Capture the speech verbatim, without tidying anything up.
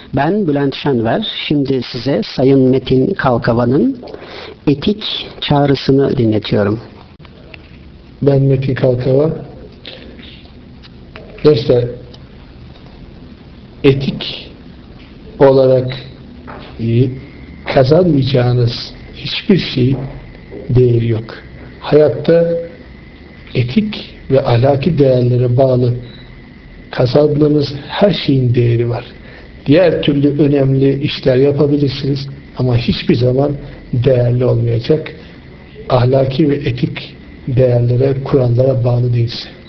Ben Bülent Şenver. Şimdi size Sayın Metin Kalkavan'ın etik çağrısını dinletiyorum. Ben Metin Kalkavan. Gençler, etik olarak kazanmayacağınız hiçbir şey değeri yok. Hayatta etik ve ahlaki değerlere bağlı kazandığınız her şeyin değeri var. Diğer türlü önemli işler yapabilirsiniz ama hiçbir zaman değerli olmayacak. Ahlaki ve etik değerlere, kurallara bağlı değilse.